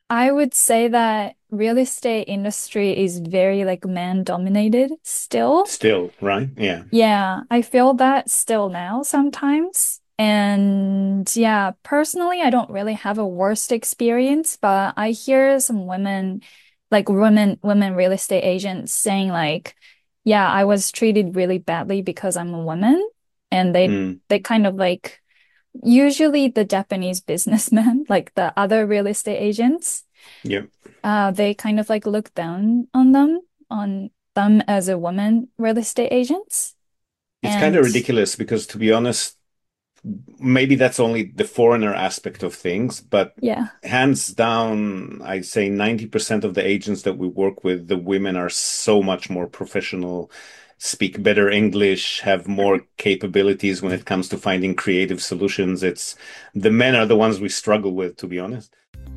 I would say that real estate industry is very like man dominated still. Still, right? Yeah. Yeah, I feel that still now sometimes. And yeah, personally, I don't really have a worst experience, but I hear some women, like women real estate agents saying like, yeah, I was treated really badly because I'm a woman. And Mm, they kind of like usually the Japanese businessmen, like the other real estate agents, yeah. they kind of like look down on them as a woman real estate agents. It's kind of And ridiculous because, to be honest, maybe that's only the foreigner aspect of things, but yeah. hands down, I'd say 90% of the agents that we work with, the women are so much more professional, speak better English, have more capabilities when it comes to finding creative solutions. It's the men are the ones we struggle with, to be honest.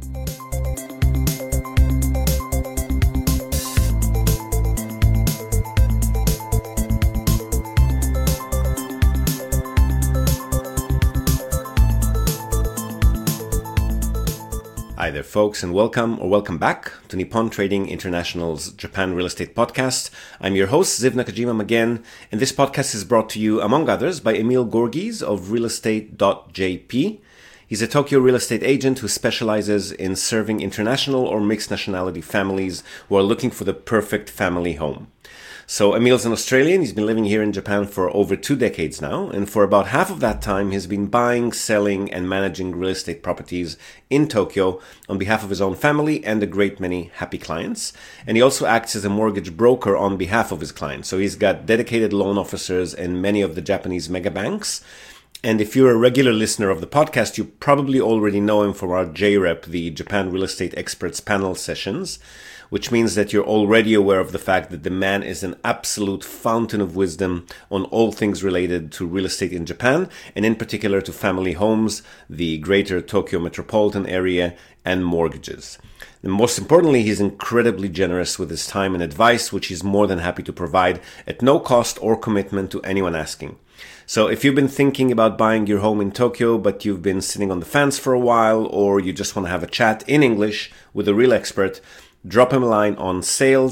Hi there, folks, and welcome back to Nippon Trading International's Japan Real Estate Podcast. I'm your host, Ziv Nakajima again, and this podcast is brought to you, among others, by Emil Gorgies of realestate.jp. He's a Tokyo real estate agent who specializes in serving international or mixed nationality families who are looking for the perfect family home. So Emil's an Australian. He's been living here in Japan for over 2 decades now. And for about half of that time, he's been buying, selling, and managing real estate properties in Tokyo on behalf of his own family and a great many happy clients. And he also acts as a mortgage broker on behalf of his clients. So he's got dedicated loan officers in many of the Japanese mega banks. And if you're a regular listener of the podcast, you probably already know him from our JREP, the Japan Real Estate Experts panel sessions, which means that you're already aware of the fact that the man is an absolute fountain of wisdom on all things related to real estate in Japan, and in particular to family homes, the greater Tokyo metropolitan area, and mortgages. And most importantly, he's incredibly generous with his time and advice, which he's more than happy to provide at no cost or commitment to anyone asking. So if you've been thinking about buying your home in Tokyo, but you've been sitting on the fence for a while, or you just want to have a chat in English with a real expert, drop him a line on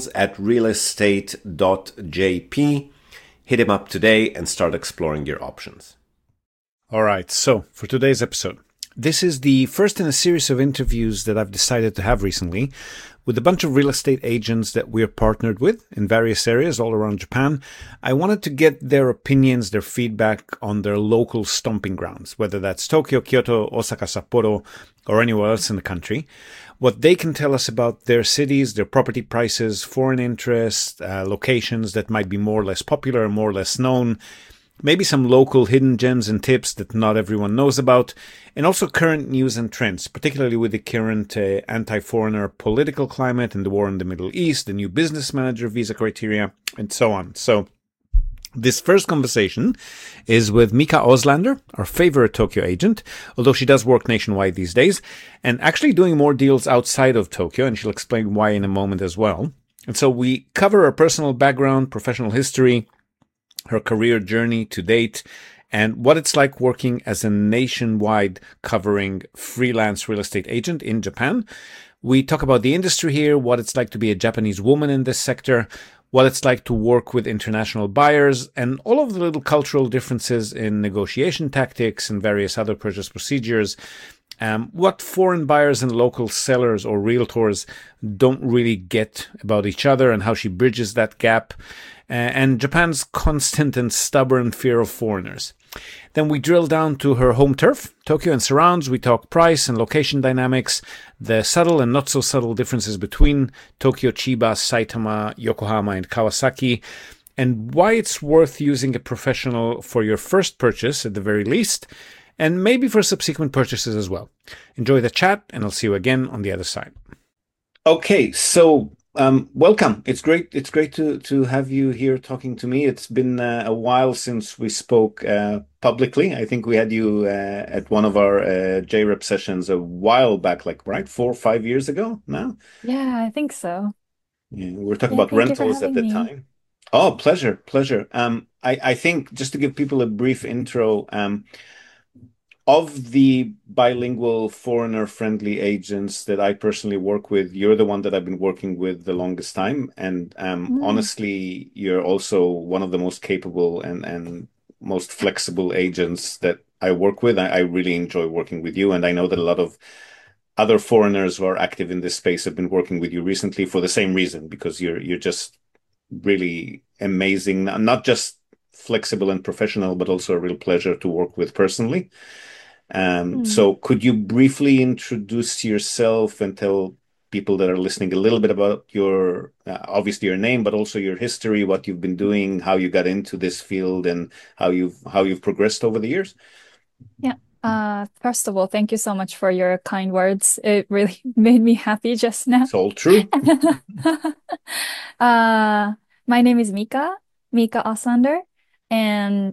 sales@realestate.jp. Hit him up today and start exploring your options. All right, so for today's episode, this is the first in a series of interviews that I've decided to have recently with a bunch of real estate agents that we're partnered with in various areas all around Japan. I wanted to get their opinions, their feedback on their local stomping grounds, whether that's Tokyo, Kyoto, Osaka, Sapporo, or anywhere else in the country. What they can tell us about their cities, their property prices, foreign interest, locations that might be more or less popular, more or less known, maybe some local hidden gems and tips that not everyone knows about, and also current news and trends, particularly with the current anti-foreigner political climate and the war in the Middle East, the new business manager visa criteria, and so on. So this first conversation is with Mika Oslander, our favorite Tokyo agent, although she does work nationwide these days, and actually doing more deals outside of Tokyo, and she'll explain why in a moment as well. And so we cover her personal background, professional history, her career journey to date, and what it's like working as a nationwide covering freelance real estate agent in Japan. We talk about the industry here, what it's like to be a Japanese woman in this sector, what it's like to work with international buyers, and all of the little cultural differences in negotiation tactics and various other purchase procedures. What foreign buyers and local sellers or realtors don't really get about each other and how she bridges that gap, and Japan's constant and stubborn fear of foreigners. Then we drill down to her home turf, Tokyo and surrounds. We talk price and location dynamics, the subtle and not so subtle differences between Tokyo, Chiba, Saitama, Yokohama, and Kawasaki, and why it's worth using a professional for your first purchase at the very least, and maybe for subsequent purchases as well. Enjoy the chat, and I'll see you again on the other side. Okay, so welcome. It's great to have you here talking to me. It's been a while since we spoke publicly. I think we had you at one of our JREP sessions a while back, like right 4 or 5 years ago now. Yeah, I think so. Yeah, we were talking Yeah, about thank you for rentals at having the me. time. Oh, pleasure, pleasure. I think just to give people a brief intro, of the bilingual foreigner-friendly agents that I personally work with, you're the one that I've been working with the longest time. And Mm. honestly, you're also one of the most capable and most flexible agents that I work with. I really enjoy working with you. And I know that a lot of other foreigners who are active in this space have been working with you recently for the same reason, because you're just really amazing, not just flexible and professional, but also a real pleasure to work with personally. Mm. So could you briefly introduce yourself and tell people that are listening a little bit about your, obviously your name, but also your history, what you've been doing, how you got into this field, and how you've progressed over the years? Yeah. First of all, thank you so much for your kind words. It really made me happy just now. It's all true. Uh, my name is Mika Osander, and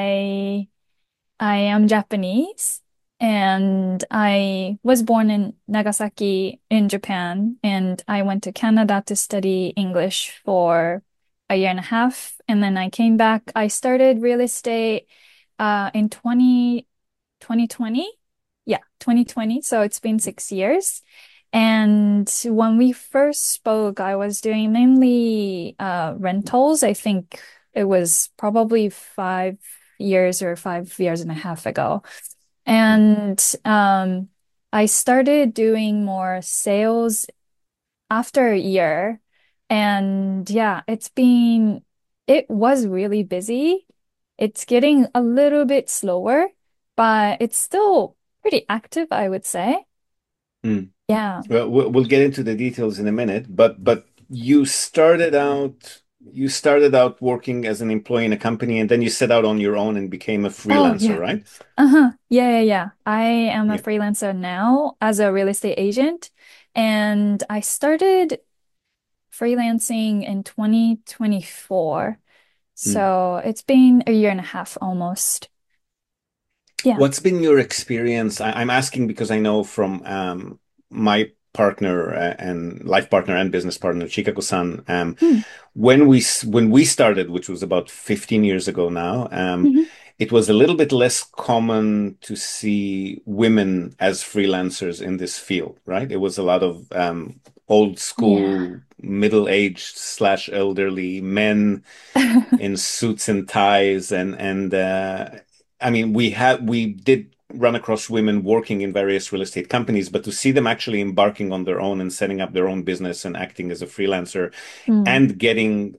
I am Japanese, and I was born in Nagasaki in Japan, and I went to Canada to study English for a year and a half, and then I came back. I started real estate in 2020. Yeah, 2020. So it's been 6 years. And when we first spoke, I was doing mainly rentals. I think it was probably 5 years or 5 years and a half ago. And I started doing more sales after a year. And yeah, it was really busy. It's getting a little bit slower, but it's still pretty active, I would say. Mm. Yeah. Well, we'll get into the details in a minute, but you started out working as an employee in a company, and then you set out on your own and became a Oh, freelancer, yeah. right? Uh-huh. Yeah, yeah, yeah. I am a Yeah. freelancer now as a real estate agent, and I started freelancing in 2024. Mm. So it's been a year and a half almost. Yeah. What's been your experience? I'm asking because I know from my partner and life partner and business partner, Chikako-san, Mm. when we started, which was about 15 years ago now, Mhm. it was a little bit less common to see women as freelancers in this field, right? It was a lot of old Yeah. school, middle-aged slash elderly men in suits and ties, and I mean, we did run across women working in various real estate companies, but to see them actually embarking on their own and setting up their own business and acting as a freelancer Mm. and getting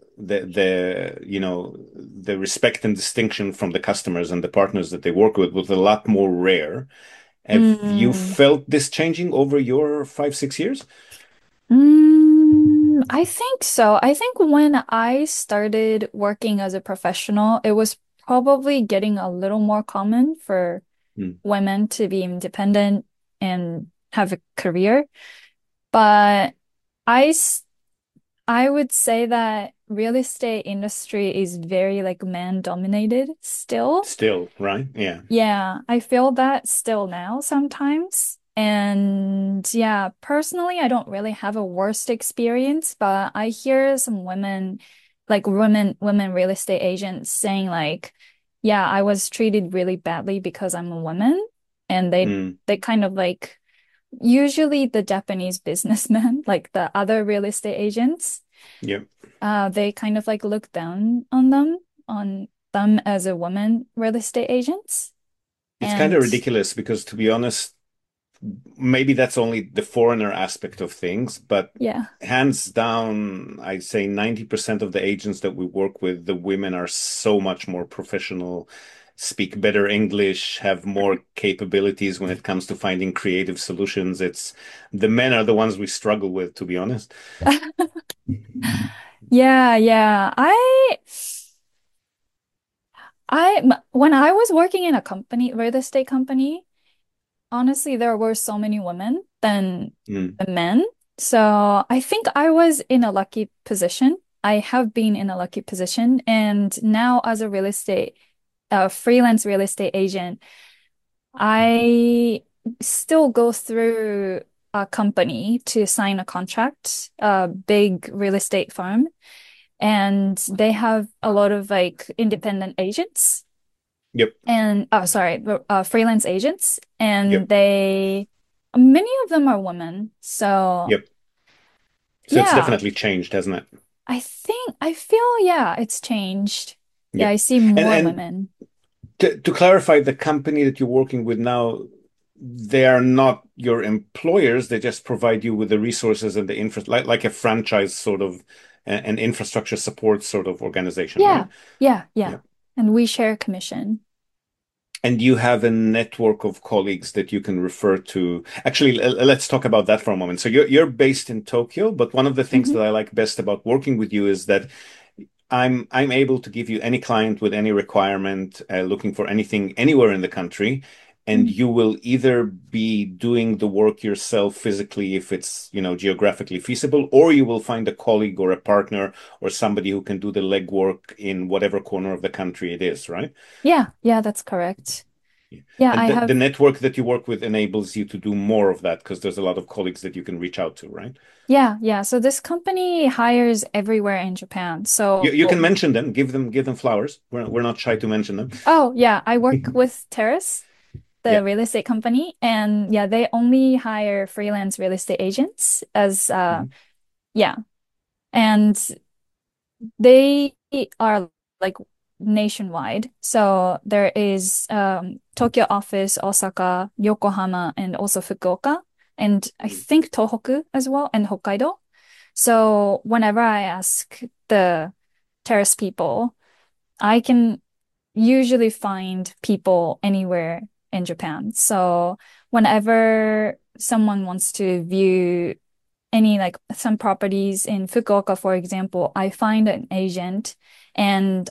the respect and distinction from the customers and the partners that they work with was a lot more rare. Have you Mm. felt this changing over your 5, 6 years? I think so. I think when I started working as a professional, it was probably getting a little more common for Mm, women to be independent and have a career. But I, s- I would say that real estate industry is very like man dominated still. still, right? Yeah. Yeah, I feel that still now sometimes. And yeah, personally, I don't really have a worst experience, but I hear some women, like women real estate agents saying like, yeah, I was treated really badly because I'm a woman. And Mm, they kind of like, usually the Japanese businessmen, like the other real estate agents, yeah. they kind of like look down on them as a woman real estate agents. It's kind of And ridiculous because, to be honest, maybe that's only the foreigner aspect of things, but yeah. hands down, I'd say 90% of the agents that we work with, the women are so much more professional, speak better English, have more capabilities when it comes to finding creative solutions. It's the men are the ones we struggle with, to be honest. Yeah, yeah. When I was working in a company, real estate company, honestly, there were so many women than Mm, the men. So I think I was in a lucky position. I have been in a lucky position. And now as a freelance real estate agent, I still go through a company to sign a contract, a big real estate firm, and they have a lot of like independent agents. Yep. and oh, sorry, freelance agents, and Yep. many of them are women. So Yep. So it's yeah, definitely changed, hasn't it? I feel, yeah, it's changed. Yeah, Yep. I see And more and women. to clarify, the company that you're working with now, they are not your employers. They just provide you with the resources and the infra, like a franchise sort of, an infrastructure support sort of organization, Yeah, right? yeah, yeah. Yeah. And we share commission. And you have a network of colleagues that you can refer to. Actually, let's talk about that for a moment. So you're based in Tokyo, but one of the things Hmm. that I like best about working with you is that I'm able to give you any client with any requirement, looking for anything anywhere in the country, and you will either be doing the work yourself physically if it's, geographically feasible, or you will find a colleague or a partner or somebody who can do the legwork in whatever corner of the country it is, right? Yeah, yeah, that's correct. Yeah. Yeah, And I the have. network that you work with enables you to do more of that because there's a lot of colleagues that you can reach out to, right? Yeah, yeah. So this company hires everywhere in Japan. You can mention them, give them flowers. We're not shy to mention them. Oh, yeah, I work with Terrace, the Yeah. real estate company, and yeah, they only hire freelance real estate agents as Mhm. yeah, and they are like nationwide. So there is Tokyo office, Osaka, Yokohama, and also Fukuoka, and I think Tohoku as well, and Hokkaido. So whenever I ask the Terrace people, I can usually find people anywhere in Japan. So whenever someone wants to view any like some properties in Fukuoka, for example, I find an agent and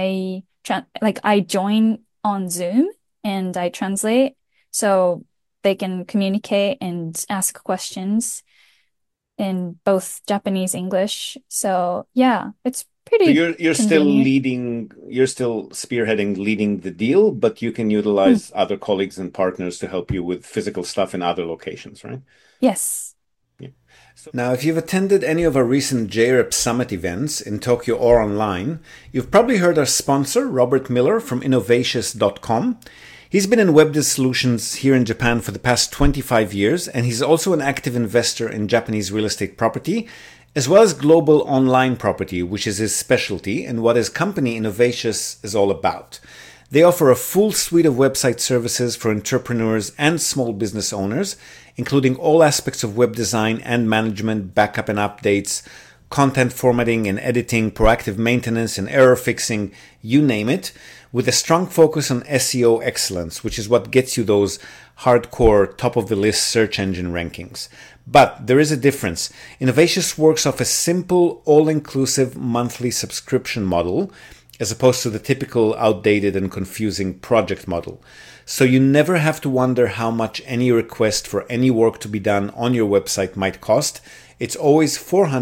I join on Zoom and I translate so they can communicate and ask questions in both Japanese, English. So yeah, it's So pretty you're convenient. still spearheading, leading the deal, but you can Mm, utilize other colleagues and partners to help you with physical stuff in other locations, right? yes. Yeah. Now, if you've attended any of our recent JREP Summit events in Tokyo or online, you've probably heard our sponsor, Robert Miller from Innovatious.com. He's been in web solutions here in Japan for the past 25 years, and he's also an active investor in Japanese real estate property, as well as global online property, which is his specialty and what his company Innovatious is all about. They offer a full suite of website services for entrepreneurs and small business owners, including all aspects of web design and management, backup and updates, content formatting and editing, proactive maintenance and error fixing, you name it, with a strong focus on SEO excellence, which is what gets you those hardcore top of the list search engine rankings. But there is a difference. Innovatious works off a simple, all inclusive monthly subscription model as opposed to the typical outdated and confusing project model. So you never have to wonder how much any request for any work to be done on your website might cost. It's always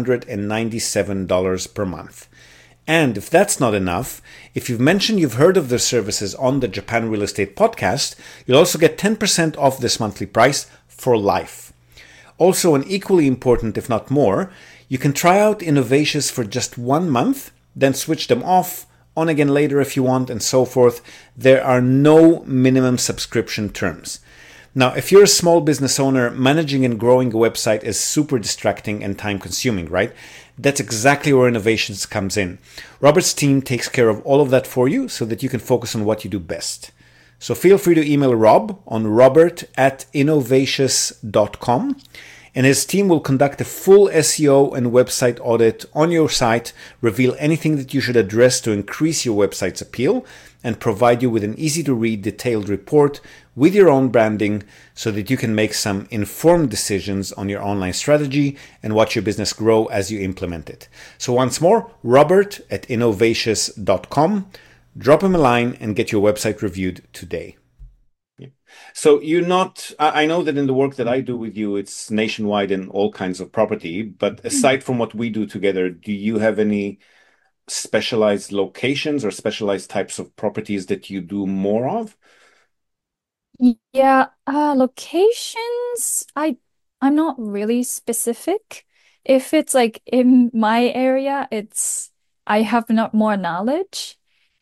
$497 per month. And if that's not enough, if you've mentioned you've heard of their services on the Japan Real Estate Podcast, you'll also get 10% off this monthly price for life. Also, and equally important, if not more, you can try out Innovatious for just 1 month, then switch them off, on again later if you want, and so forth. There are no minimum subscription terms. Now, if you're a small business owner, managing and growing a website is super distracting and time consuming, right? That's exactly where Innovations comes in. Robert's team takes care of all of that for you so that you can focus on what you do best. So feel free to email Rob on robert@innovatious.com, and his team will conduct a full SEO and website audit on your site, reveal anything that you should address to increase your website's appeal, and provide you with an easy to read detailed report with your own branding so that you can make some informed decisions on your online strategy and watch your business grow as you implement it. So once more, robert@innovatious.com. Drop him a line and get your website reviewed today. So you're not, I know that in the work that I do with you, it's nationwide in all kinds of property, but aside from what we do together, do you have any specialized locations or specialized types of properties that you do more of? Yeah, locations, I'm not really specific. If it's like in my area, it's I have not more knowledge.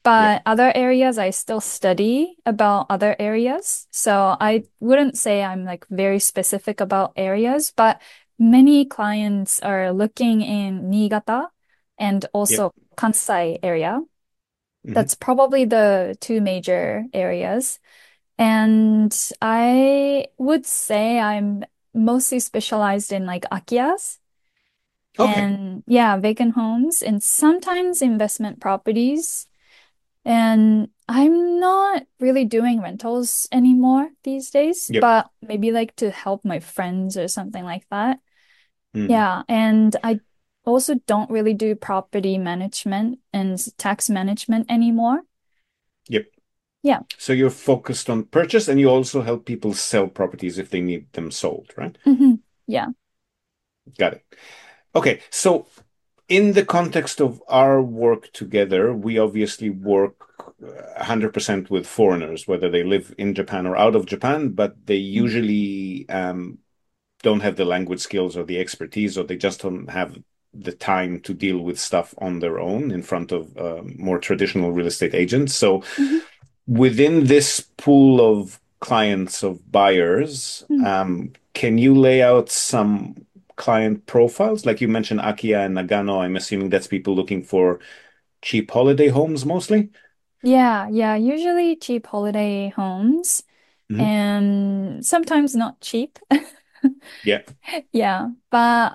Yep. But other areas, I still study about other areas. So I wouldn't say I'm like very specific about areas, but many clients are looking in Niigata and Yep. also Kansai area. Hmm. That's probably the two major areas. And I would say I'm mostly specialized in like Akiyas Okay. and yeah, vacant homes and sometimes investment properties. And I'm not really doing rentals anymore these days, Yep. but maybe like to help my friends or something like that. Hmm. Yeah, and I also don't really do property management and tax management anymore. Yep. Yeah. So you're focused on purchase and you also help people sell properties if they need them sold, right? Yeah. Got it. Okay. So in the context of our work together, we obviously work 100% with foreigners, whether they live in Japan or out of Japan, but they Mm. usually don't have the language skills or the expertise, or they just don't have the time to deal with stuff on their own in front of more traditional real estate agents. So Mhm. within this pool of clients of buyers, Mm. can you lay out some client profiles? Like you mentioned Akiya and Nagano, I'm assuming that's people looking for cheap holiday homes mostly. Yeah, yeah, usually cheap holiday homes Hmm. and sometimes not cheap. Yeah. Yeah, but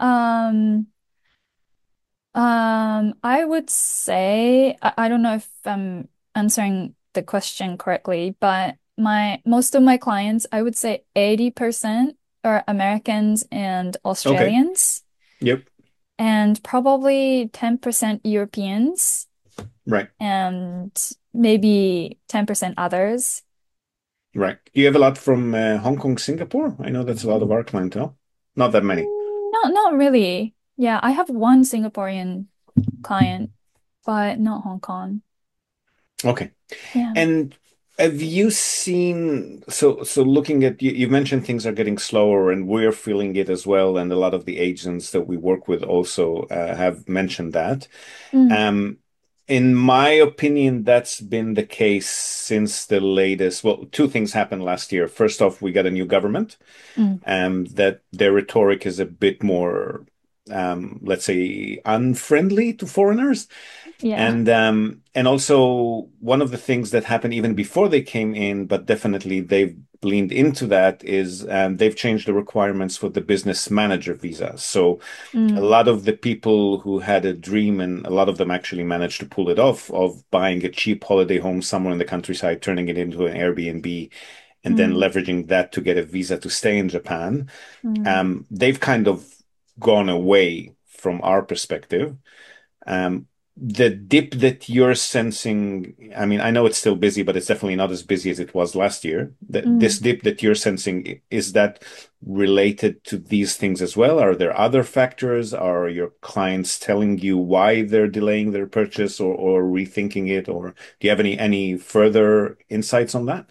I would say I don't know if I'm answering the question correctly, but my most of my clients, I would say 80% are Americans and Okay. Australians, Yep. and probably 10% Europeans, Right. and maybe 10% others. Right. Do you have a lot from Hong Kong, Singapore? I know that's a lot of our clientele. Not that many. Not really. Yeah, I have one Singaporean client, but not Hong Kong. Okay. Yeah. And have you seen, so looking at you, you mentioned things are getting slower and we're feeling it as well, and a lot of the agents that we work with also have mentioned that. Mm, Um, in my opinion, that's been the case since the latest. Well, two things happened last year. First off, we got a new government, mm, that their rhetoric is a bit more, let's say, unfriendly to foreigners. yeah. And also one of the things that happened even before they came in, but definitely they've leaned into that, is they've changed the requirements for the business manager visa. So a Mm, lot of the people who had a dream, and a lot of them actually managed to pull it off, of buying a cheap holiday home somewhere in the countryside, turning it into an Airbnb, and then mm, leveraging that to get a visa to stay in Japan. mm. They've kind of gone away from our perspective. Um, the dip that you're sensing, I mean, I know it's still busy, but it's definitely not as busy as it was last year. This Mm. dip that you're sensing, is that related to these things as well? Are there other factors? Are your clients telling you why they're delaying their purchase, or rethinking it? Or do you have any further insights on that?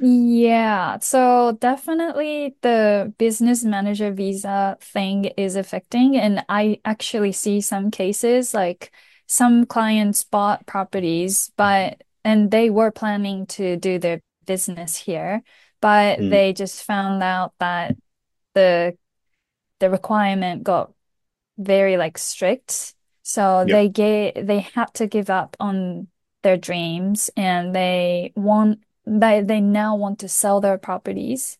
Yeah, so definitely the business manager visa thing is affecting, and I actually see some cases like some clients bought properties, but and they were planning to do their business here, but Mm, they just found out that the the requirement got very like strict. So yep. they had to give up on their dreams and they now want to sell their properties.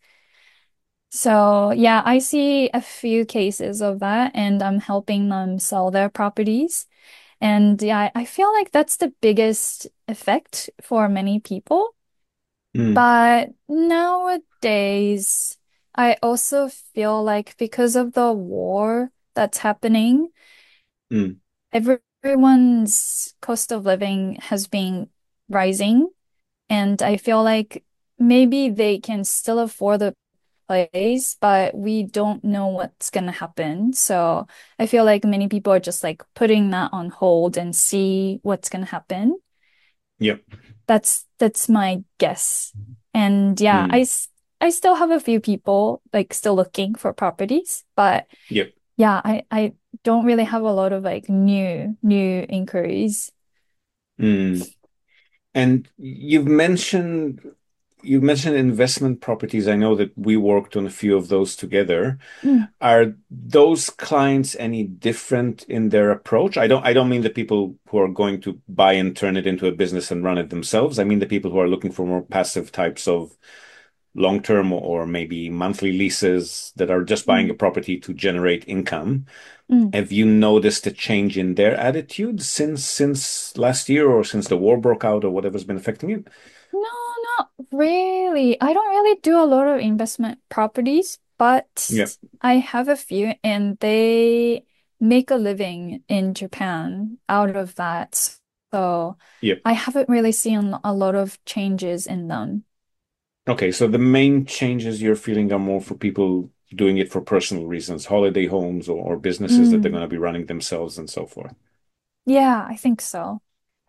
So yeah, I see a few cases of that and I'm helping them sell their properties. And yeah, I feel like that's the biggest effect for many people. Mm, But nowadays, I also feel like because of the war that's happening, mm, everyone's cost of living has been rising. And I feel like maybe they can still afford the place, but we don't know what's gonna happen. So I feel like many people are just like putting that on hold and see what's gonna happen. yep. That's my guess. And yeah, Mm, I still have a few people like still looking for properties, but yep. yeah, I don't really have a lot of like new inquiries. Mm. And you've mentioned investment properties. I know that we worked on a few of those together. Mm, Are those clients any different in their approach? I don't mean the people who are going to buy and turn it into a business and run it themselves. I mean the people who are looking for more passive types of long-term or maybe monthly leases that are just buying mm, a property to generate income. mm. Have you noticed a change in their attitude since last year or since the war broke out or whatever's been affecting it? No, not really. I don't really do a lot of investment properties, Yeah, but I have a few and they make a living in Japan out of that. So yeah. I haven't really seen a lot of changes in them. Okay, so the main changes you're feeling are more for people doing it for personal reasons, holiday homes or businesses that they're Mm, going to be running themselves and so forth. yeah, I think so.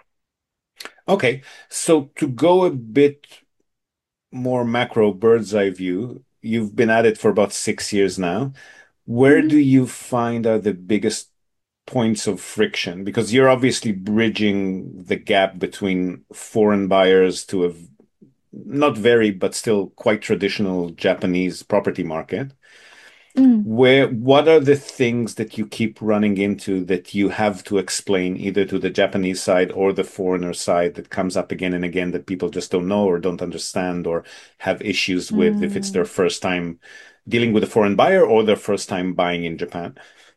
Okay, so to go a bit more macro bird's eye view, you've been at it for about 6 years now. Where Hmm. do you find are the biggest points of friction? Because you're obviously bridging the gap between foreign buyers to a not very, but still quite traditional Japanese property market. Mm, What are the things that you keep running into that you have to explain either to the Japanese side or the foreigner side that comes up again and again that people just don't know or don't understand or have issues with if it's their mm, first time dealing with a foreign buyer or their first time buying in Japan?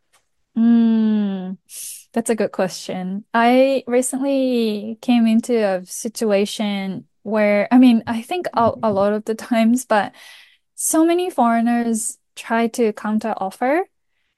mm. That's a good question. I recently came into a situation where, I mean, I think a lot of the times, but so many foreigners try to counter offer,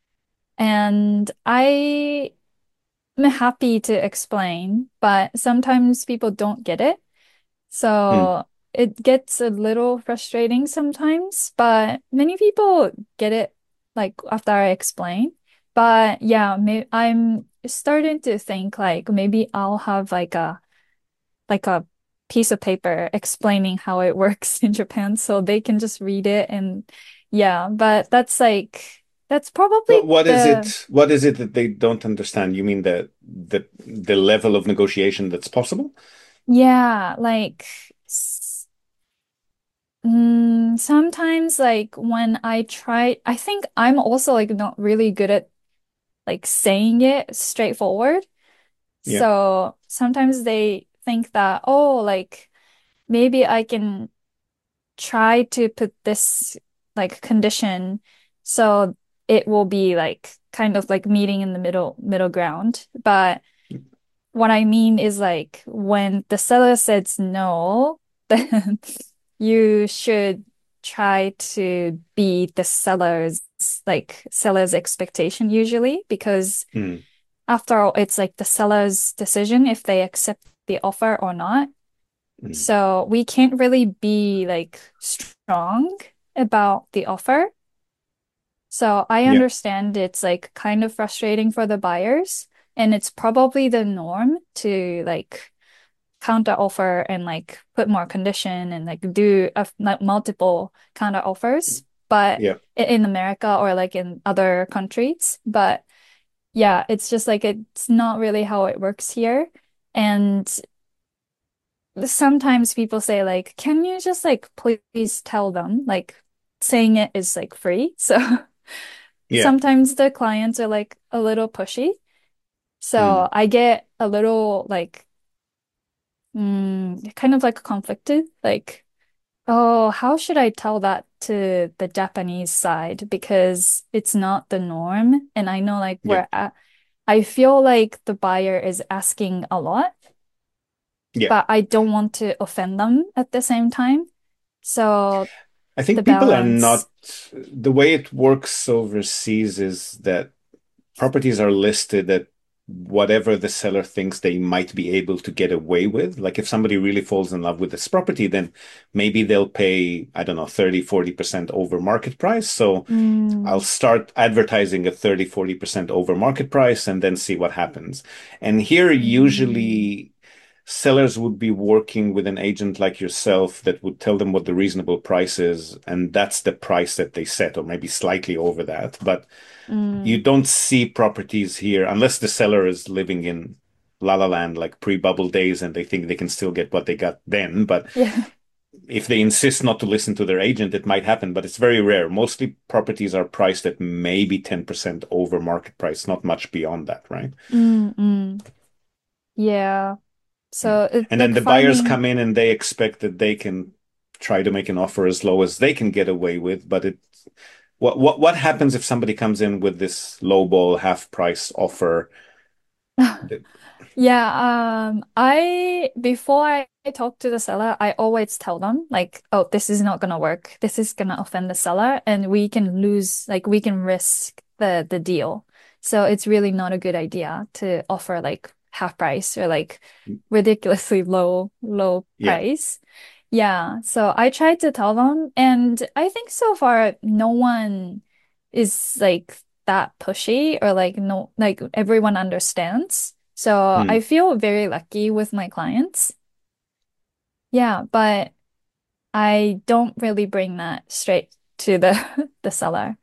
and I am happy to explain, but sometimes people don't get it. Hmm. So it gets a little frustrating sometimes, but many people get it like after I explain. But yeah, I'm starting to think like maybe I'll have like a piece of paper explaining how it works in Japan so they can just read it and yeah, but that's probably But what is the it? What is it that they don't understand? You mean the level of negotiation that's possible? yeah, like sometimes like when I try, I think I'm also like not really good at like saying it straightforward. Yeah. So sometimes they think that, oh, like maybe I can try to put this like condition so it will be like kind of like meeting in the middle ground. But what I mean is like when the seller says no, then you should try to be the seller's expectation usually because Hmm. after all it's like the seller's decision if they accept the offer or not. Hmm. So we can't really be like strong about the offer. So I Yeah. understand it's like kind of frustrating for the buyers, and it's probably the norm to like counter offer and like put more condition and like do like multiple counter offers, but Yeah. in America or like in other countries. But yeah, it's just like it's not really how it works here. And sometimes people say like, can you just like please tell them like saying it is like free. So Yeah. sometimes the clients are like a little pushy. Hmm. So I get a little like kind of like conflicted. Like, oh, how should I tell that to the Japanese side? Because it's not the norm. And I know like Yeah. I feel like the buyer is asking a lot, Yeah. but I don't want to offend them at the same time. So I the think people are balance. not, the way it works overseas is that properties are listed at whatever the seller thinks they might be able to get away with. Like if somebody really falls in love with this property, then maybe they'll pay, I don't know, 30-40% over market price. So I'll Mm, start advertising at 30-40% over market price and then see what happens. And here, mm, usually sellers would be working with an agent like yourself that would tell them what the reasonable price is, and that's the price that they set, or maybe slightly over that. But you mm, don't see properties here unless the seller is living in. La La Land, like pre-bubble days, and they think they can still get what they got then. But Yeah. if they insist not to listen to their agent, it might happen, but it's very rare. Mostly properties are priced at maybe 10% over market price, not much beyond that, right? Mm-mm. Yeah. Yeah. So it's And then like the buyers finding, come in and they expect that they can try to make an offer as low as they can get away with, but what happens if somebody comes in with this lowball half price offer? yeah, I before I talk to the seller, I always tell them like, oh, this is not gonna work. This is gonna offend the seller and we can lose, like we can risk the deal. So it's really not a good idea to offer like half price or like ridiculously low Yeah. price. Yeah, so I tried to tell them, and I think so far no one is like that pushy or like no, like everyone understands. So I Hmm. feel very lucky with my clients. Yeah, but I don't really bring that straight to the the seller.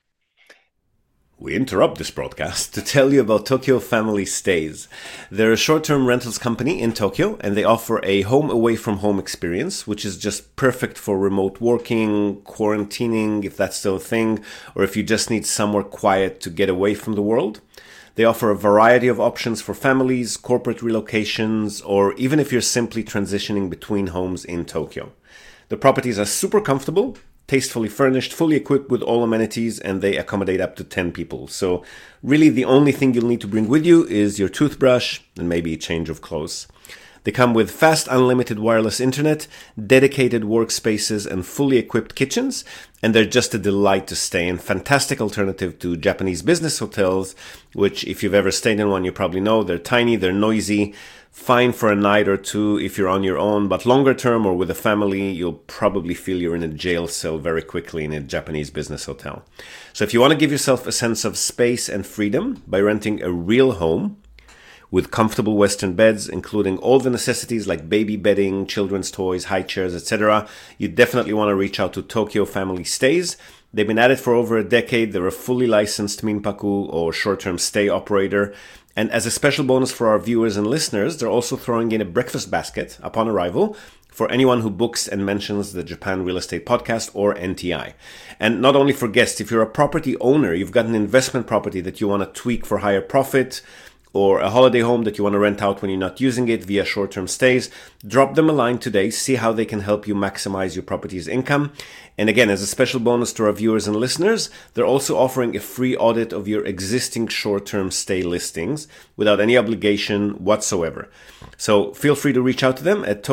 We interrupt this broadcast to tell you about Tokyo Family Stays. They're a short-term rentals company in Tokyo, and they offer a home away from home experience, which is just perfect for remote working, quarantining, if that's still a thing, or if you just need somewhere quiet to get away from the world. They offer a variety of options for families, corporate relocations, or even if you're simply transitioning between homes in Tokyo. The properties are super comfortable, tastefully furnished, fully equipped with all amenities, and they accommodate up to 10 people. So, really, the only thing you'll need to bring with you is your toothbrush and maybe a change of clothes. They come with fast, unlimited wireless internet, dedicated workspaces, and fully equipped kitchens, and they're just a delight to stay in. Fantastic alternative to Japanese business hotels, which, if you've ever stayed in one, you probably know they're tiny, they're noisy, fine for a night or two if you're on your own, but longer term or with a family, you'll probably feel you're in a jail cell very quickly in a Japanese business hotel. So if you want to give yourself a sense of space and freedom by renting a real home with comfortable Western beds, including all the necessities like baby bedding, children's toys, high chairs, etc., you definitely want to reach out to Tokyo Family Stays. They've been at it for over a decade. They're a fully licensed Minpaku or short-term stay operator. And as a special bonus for our viewers and listeners, they're also throwing in a breakfast basket upon arrival for anyone who books and mentions the Japan Real Estate Podcast or NTI. And not only for guests, if you're a property owner, you've got an investment property that you want to tweak for higher profit, or a holiday home that you want to rent out when you're not using it via short-term stays, drop them a line today, see how they can help you maximize your property's income. And again, as a special bonus to our viewers and listeners, they're also offering a free audit of your existing short-term stay listings without any obligation whatsoever. So feel free to reach out to them at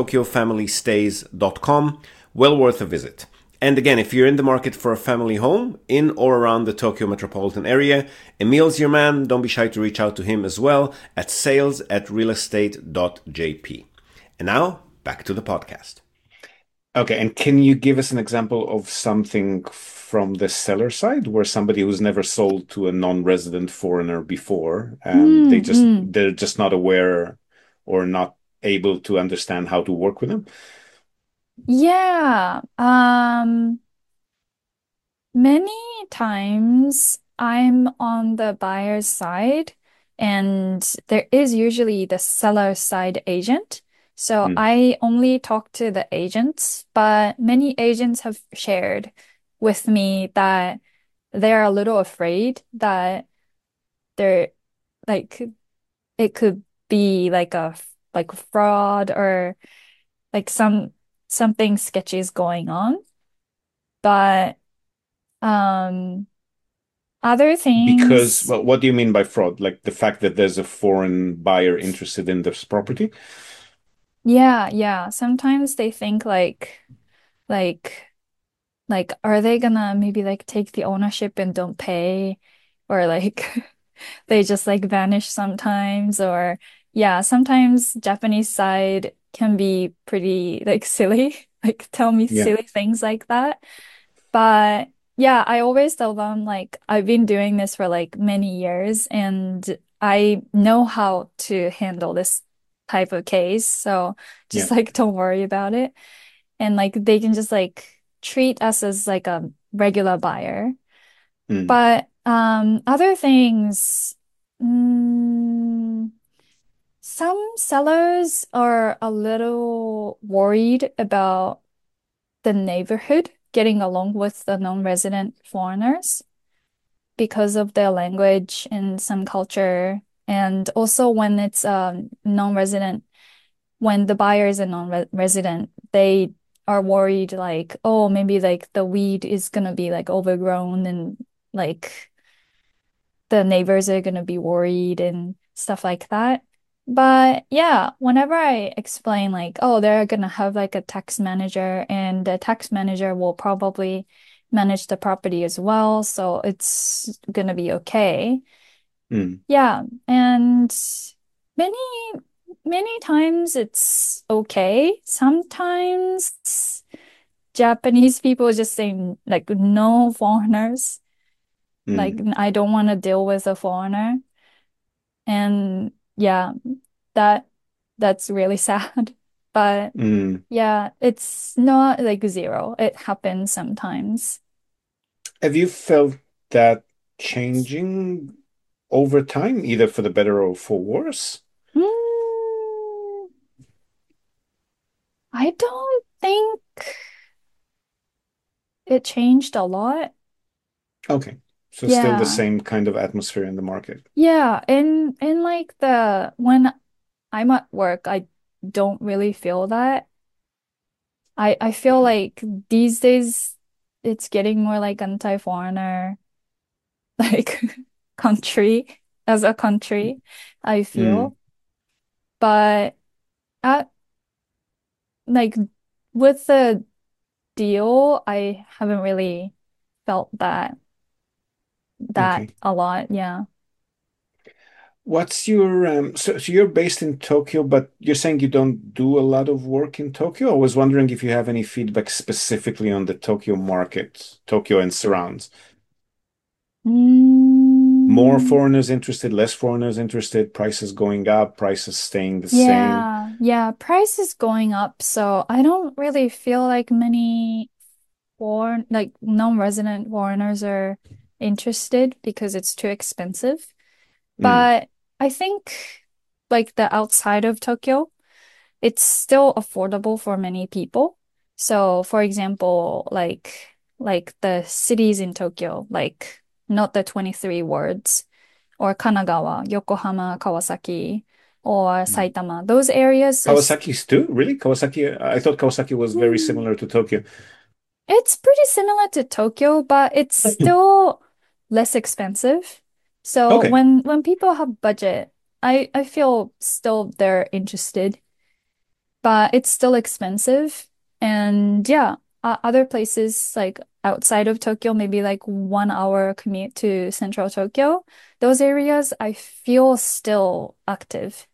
tokyofamilystays.com. Well worth a visit. And again, if you're in the market for a family home in or around the Tokyo metropolitan area, Emil's your man. Don't be shy to reach out to him as well at sales@realestate.jp. And now, back to the podcast. Okay, and can you give us an example of something from the seller side where somebody who's never sold to a non-resident foreigner before and Mm, mm. they're just not aware or not able to understand how to work with them? Yeah. Many times I'm on the buyer's side, and there is usually the seller side agent. So Hmm. I only talk to the agents, but many agents have shared with me that they're a little afraid that they're like it could be like like fraud or like something sketchy is going on. But um other Because, things, well, what do you mean by fraud? Like the fact that there's a foreign buyer interested in this property? yeah, yeah. Sometimes they think like like are they gonna maybe like take the ownership and don't pay or like they just like vanish sometimes or yeah, sometimes Japanese side can be pretty like silly, like tell me Yeah. silly things like that. But yeah, I always tell them like I've been doing this for like many years and I know how to handle this type of case. So just Yeah. like don't worry about it. And like they can just like treat us as like a regular buyer. Mm. But other things, mm, some sellers are a little worried about the neighborhood getting along with the non-resident foreigners because of their language and some culture. And also when it's non-resident, when the buyer is a non-resident, they are worried like, oh, maybe like the weed is gonna be like overgrown and like the neighbors are gonna be worried and stuff like that. But yeah, whenever I explain like, oh, they're gonna have like a tax manager and the tax manager will probably manage the property as well, so it's gonna be okay. Mm, Yeah, and many many times it's okay. Sometimes Japanese people just say like no foreigners. Like mm, I don't want to deal with a foreigner. And yeah, that that's really sad. But mm. yeah, it's not like zero. It happens sometimes. Have you felt that changing over time, either for the better or for worse? Mm, I don't think it changed a lot. Okay. So still the Yeah. same kind of atmosphere in the market. Yeah, in like the when I'm at work, I don't really feel that. I feel Mhm. like these days it's getting more like anti-foreigner like country as a country, I Mm, feel. But at like with the deal, I haven't really felt that okay. a lot. Yeah. What's your so you're based in Tokyo, but you're saying you don't do a lot of work in Tokyo? I was wondering if you have any feedback specifically on the Tokyo market, Tokyo and surrounds. More Mm, foreigners interested, less foreigners interested, prices going up, prices staying the same. yeah, yeah, price is going up, so I don't really feel like many foreign like non-resident foreigners are interested because it's too expensive. Mm, But I think like the outside of Tokyo, it's still affordable for many people. So for example, like the cities in Tokyo, like not the 23 wards, or Kanagawa, Yokohama, Kawasaki, or mm. Saitama, those areas is Kawasaki's too? Really? Kawasaki? I thought Kawasaki was very mm, similar to Tokyo. it's pretty similar to Tokyo, but it's still less expensive. So Okay. when people have budget, I feel still they're interested, but it's still expensive. And yeah, other places like outside of Tokyo, maybe like 1 hour commute to central Tokyo, those areas I feel still active.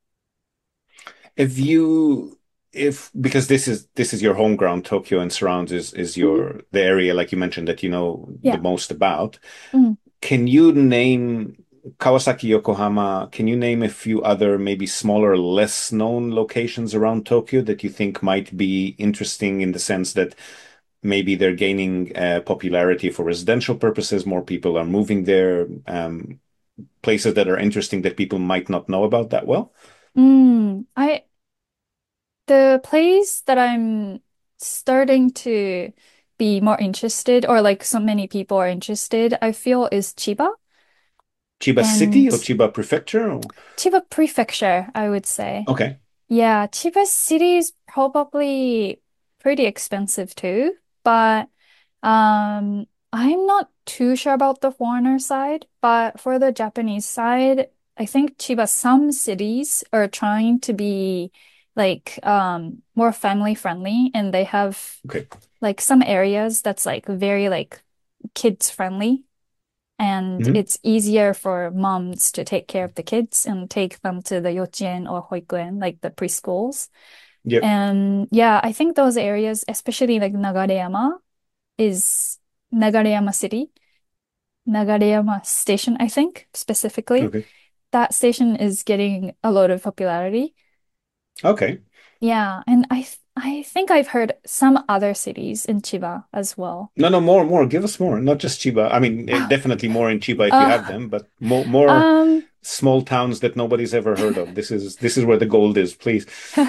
If you if because this is your home ground, Tokyo and surrounds is Mhm. your the area like you mentioned that you know the Yeah. most about. Mm. Can you name Kawasaki, Yokohama? Can you name a few other maybe smaller, less known locations around Tokyo that you think might be interesting in the sense that maybe they're gaining popularity for residential purposes, more people are moving there, places that are interesting that people might not know about that well? I the place that I'm starting to be more interested, or like so many people are interested, I feel is Chiba. Chiba City And or Chiba Prefecture? Or... Chiba Prefecture, I would say. Okay. Yeah, Chiba City is probably pretty expensive too, but I'm not too sure about the foreigner side, but for the Japanese side, I think Chiba, some cities are trying to be like more family friendly, and they have Okay. like some areas that's like very like kids friendly, and Hmm. it's easier for moms to take care of the kids and take them to the yochien or hoikuen, like the preschools. Yep. And yeah, I think those areas, especially like Nagareyama, is Nagareyama City, Nagareyama Station, I think, specifically. Okay. That station is getting a lot of popularity. Okay. Yeah, and I think I've heard some other cities in Chiba as well. No, no, more. Give us more. Not just Chiba. I mean, definitely more in Chiba if you have Uh, them, but more um, small towns that nobody's ever heard of. This is where the gold is, please.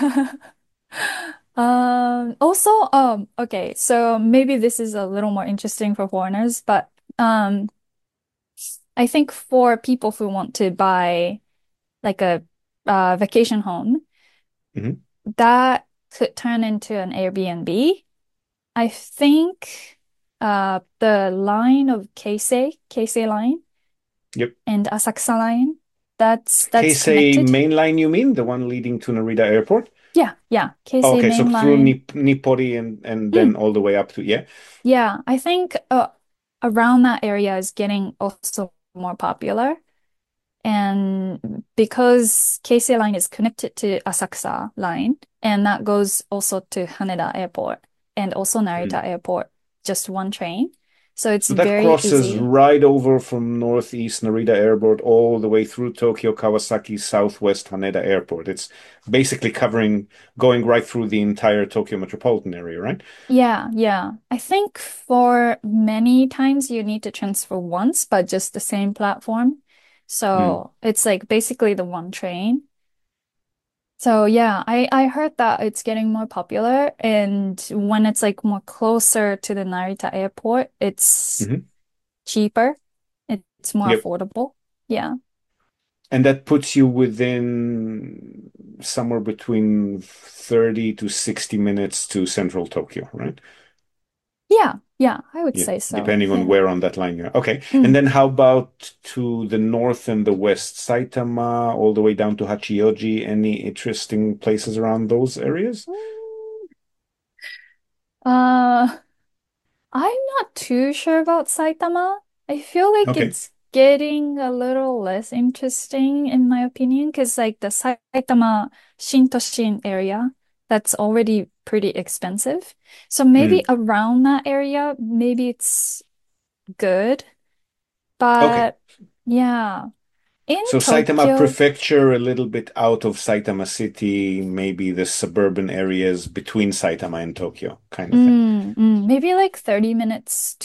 also, okay, so maybe this is a little more interesting for foreigners, but um, I think for people who want to buy like a vacation home, Hmm. that could turn into an Airbnb. I think the line of Keisei line Yep. and Asakusa line, that's Keisei connected. main line, you mean? The one leading to Narita Airport? Yeah, yeah, Oh, Keisei okay, so main through line. Nippori and then Mm, all the way up to, yeah. yeah, I think around that area is getting also more popular. And because Keisei line is connected to Asakusa line, and that goes also to Haneda Airport and also Narita Airport, just one train. So it's So that very crosses easy. right over from Northeast Narita Airport all the way through Tokyo, Kawasaki, Southwest Haneda Airport. It's basically going right through the entire Tokyo metropolitan area, right? Yeah, yeah. I think for many times you need to transfer once, but just the same platform. Mm. So it's like basically the one train. So yeah, I heard that it's getting more popular, and when it's like more closer to the Narita airport, it's Hmm. cheaper. It's more Yep. affordable. Yeah. And that puts you within somewhere between 30 to 60 minutes to central Tokyo, right? Yeah, yeah, I would Yeah, say so. depending on Yeah. where on that line you're. Okay. And Mm. then how about to the north and the west? Saitama, all the way down to Hachioji. Any interesting places around those areas? Uh, I'm not too sure about Saitama. I feel like Okay. it's getting a little less interesting in my opinion, because like the Saitama Shintoshin area, that's already pretty expensive. So maybe Mm. around that area, maybe it's good. Okay. But yeah, in So Saitama Tokyo, Prefecture, a little bit out of Saitama City, maybe the suburban areas between Saitama and Tokyo, kind of thing. maybe like 30 minutes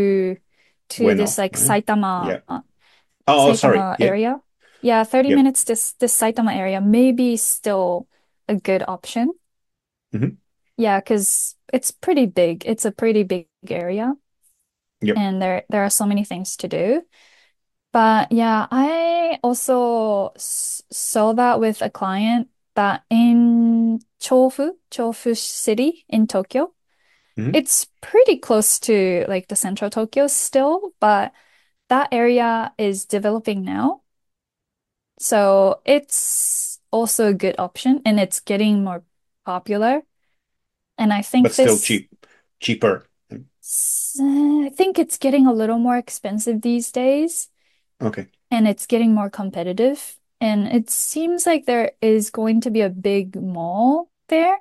to this Ueno, like right? Yeah. Oh, sorry. Saitama Yeah. area. Yeah, 30 Yep. minutes this Saitama area may be still a good option. Hmm. Yeah, because it's pretty big. It's a pretty big area Yep. and there are so many things to do. But yeah, I also saw that with a client that in Chofu City in Tokyo, Hmm. it's pretty close to like the central Tokyo still, but that area is developing now. So it's also a good option and it's getting more popular. And I But think still cheaper. I think it's getting a little more expensive these days Okay. and it's getting more competitive. And it seems like there is going to be a big mall there.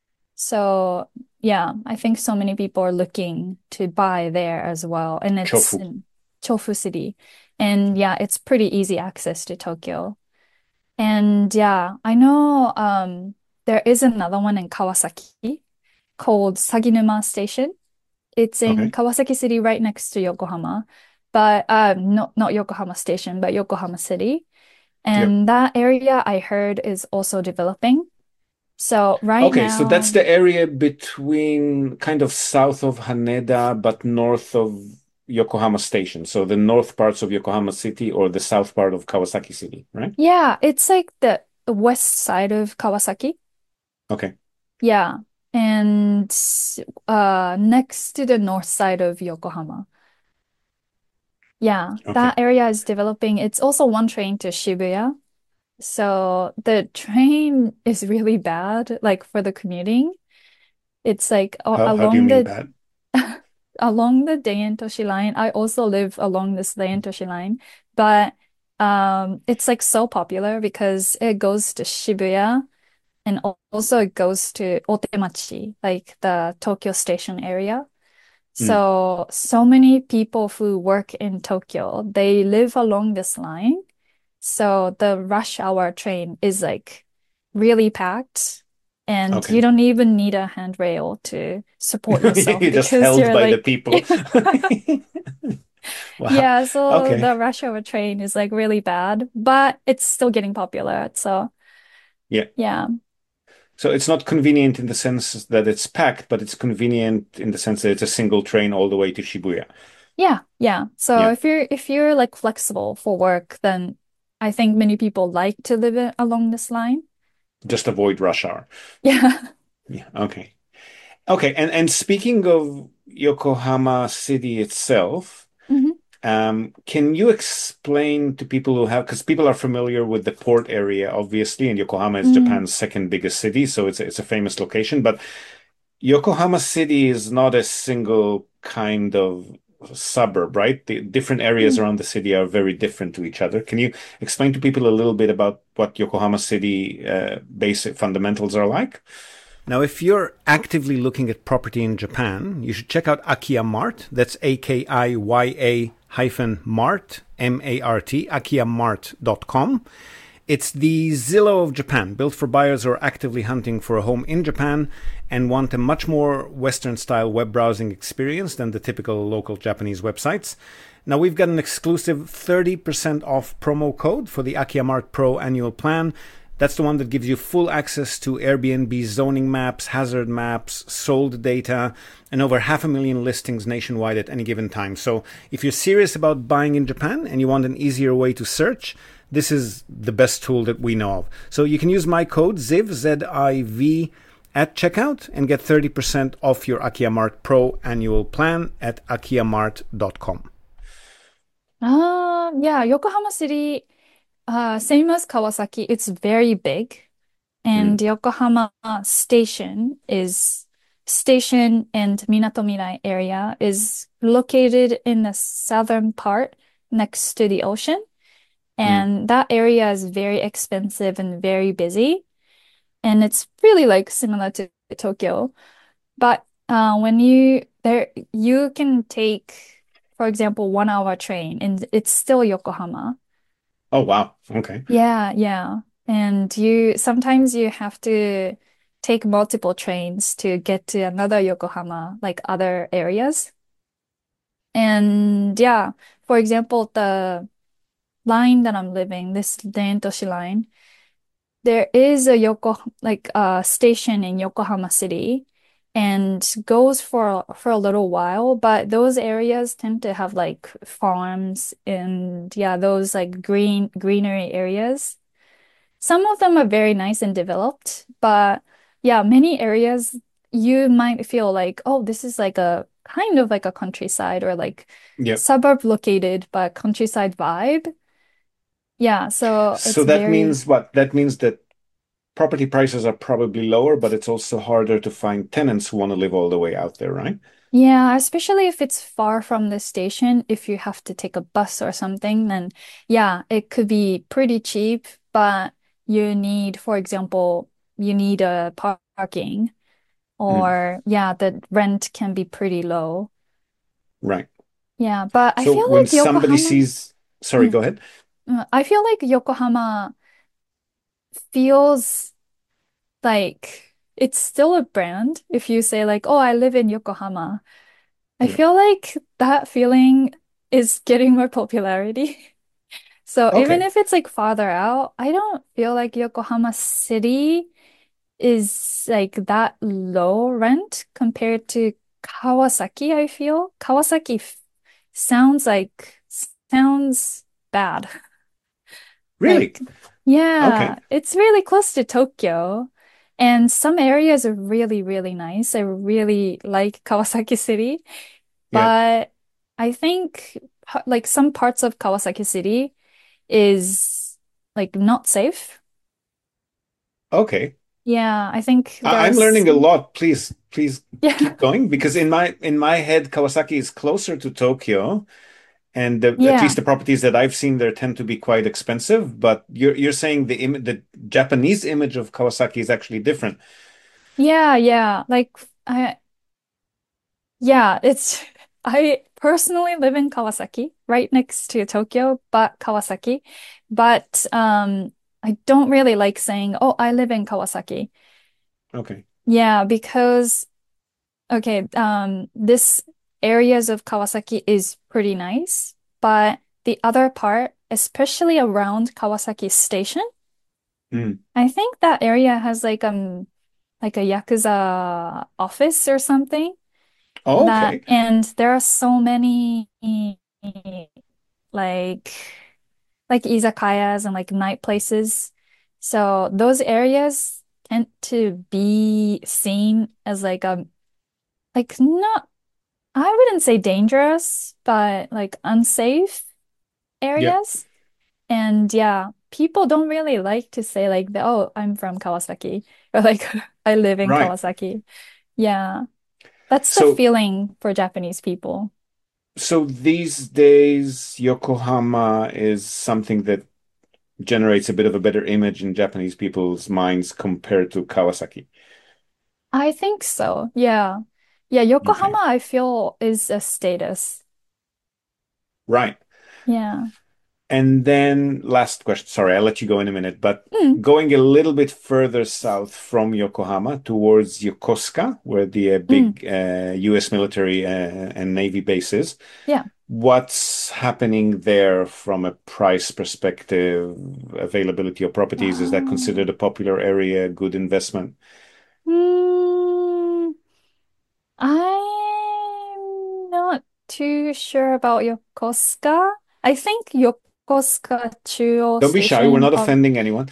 So yeah, I think so many people are looking to buy there as well. And it's Chofu. in Chofu City. And yeah, it's pretty easy access to Tokyo. And yeah, I know there is another one in Kawasaki called Saginuma Station. It's in Okay. Kawasaki City right next to Yokohama. But not Yokohama Station, but Yokohama City. Yep. And that area I heard is also developing. So right Okay, so that's now, the area between kind of south of Haneda, but north of Yokohama Station. So the north parts of Yokohama City or the south part of Kawasaki City, right? yeah, it's like the west side of Kawasaki. Okay. Yeah. And next to the north side of Yokohama. Yeah, Okay. that area is developing. It's also one train to Shibuya. So the train is really bad, like for the commuting. It's like How do you mean bad? along the Daien-Toshi line. I also live along this Daien-Toshi line, but it's like so popular because it goes to Shibuya and also it goes to Otemachi, like the Tokyo Station area. Mm. So many people who work in Tokyo, they live along this line. So the rush hour train is like really packed And you Okay. don't even need a handrail to support yourself You're just because held you're by the like, people. Wow. yeah, so Okay. the rush hour train is like really bad, but it's still getting popular. So, Yeah. yeah. So it's not convenient in the sense that it's packed, but it's convenient in the sense that it's a single train all the way to Shibuya. Yeah, yeah. So Yeah. if you're like flexible for work, then I think many people like to live along this line. Just avoid rush hour. Yeah. Yeah. Okay. Okay. And speaking of Yokohama City itself, hmm can you explain to people who have, because people are familiar with the port area, obviously, and Yokohama is Mm, Japan's second biggest city, so it's a famous location. But Yokohama City is not a single kind of suburb, right? The different areas mm. around the city are very different to each other. Can you explain to people a little bit about what Yokohama City basic fundamentals are like? Now, if you're actively looking at property in Japan, you should check out Akiya Mart. That's AKIYA hyphen Mart, MART, akiyamart.com. It's the Zillow of Japan, built for buyers who are actively hunting for a home in Japan and want a much more Western style web browsing experience than the typical local Japanese websites. Now, we've got an exclusive 30% off promo code for the Akiyamart Pro annual plan. That's the one that gives you full access to Airbnb zoning maps, hazard maps, sold data, and over 500,000 listings nationwide at any given time. So if you're serious about buying in Japan and you want an easier way to search, this is the best tool that we know of. So you can use my code ZIV, Z-I-V, at checkout and get 30% off your Akiyamart Pro annual plan at akiyamart.com. Yeah, Yokohama City, same as Kawasaki, it's very big. Mm, And Yokohama station and Minatomirai area is located in the southern part next to the ocean. mm. And that area is very expensive and very busy. And it's really like similar to Tokyo. But when you can take, for example, 1 hour train and it's still Yokohama. Oh, wow. Okay. Yeah, yeah. And sometimes you have to take multiple trains to get to another Yokohama, like other areas. And yeah, for example, the line that I'm living, this Dentoshi line, there is a like a station in Yokohama City and goes for a little while, but those areas tend to have like farms and yeah, those like greenery areas. Some of them are very nice and developed, but yeah, many areas you might feel like, oh, this is like a kind of like a countryside or like Yeah. suburb located, but countryside vibe. Yeah, so So it's that very, means what? That means that property prices are probably lower, but it's also harder to find tenants who want to live all the way out there, right? yeah, especially if it's far from the station, if you have to take a bus or something, then yeah, it could be pretty cheap, but for example, you need a parking. Mm, Or yeah, the rent can be pretty low. right. Yeah, but I So feel when like somebody Yokohama, sees, sorry, mm, go ahead. I feel like Yokohama feels like it's still a brand. If you say like, oh, I live in Yokohama, I Yeah. feel like that feeling is getting more popularity. So even Okay. if it's like farther out, I don't feel like Yokohama City is like that low rent compared to Kawasaki, I feel. Sounds like sounds bad. Really? Like, yeah, Okay. it's really close to Tokyo. And some areas are really, really nice. I really like Kawasaki City, Yeah. but I think like some parts of Kawasaki City is like not safe. Okay. Yeah, I think I'm there's learning a lot. Please yeah. keep going because in my head, Kawasaki is closer to Tokyo, and at Yeah. least the properties that I've seen there tend to be quite expensive. But you're saying the Japanese image of Kawasaki is actually different. Yeah, yeah. Yeah, it's I personally live in Kawasaki, right next to Tokyo, but Kawasaki. But I don't really like saying, "Oh, I live in Kawasaki." Okay. Yeah, because okay, this areas of Kawasaki is pretty nice, but the other part, especially around Kawasaki Station, Mm. I think that area has like a Yakuza office or something Oh, that okay. and there are so many like like izakayas and like night places. So those areas tend to be seen as like not I wouldn't say dangerous, but like unsafe Yeah. areas. And yeah, people don't really like to say like oh, I'm from Kawasaki or like I live in Right. Kawasaki. Yeah. That's the So, feeling for Japanese people. so these days, Yokohama is something that generates a bit of a better image in Japanese people's minds compared to Kawasaki. I think so. Yeah. Yeah, Okay. Yokohama, I feel is a status. Right. Yeah. And then last question. Sorry, I'll let you go in a minute, but Mm, going a little bit further south from Yokohama towards Yokosuka, where the mm. big US military and Navy base is, Yeah. what's happening there from a price perspective, availability of properties? Is that Oh. considered a popular area, good investment? Mm, I'm not too sure about Yokosuka. I think Yokosuka Chuo Don't be shy, we're Station not of offending anyone.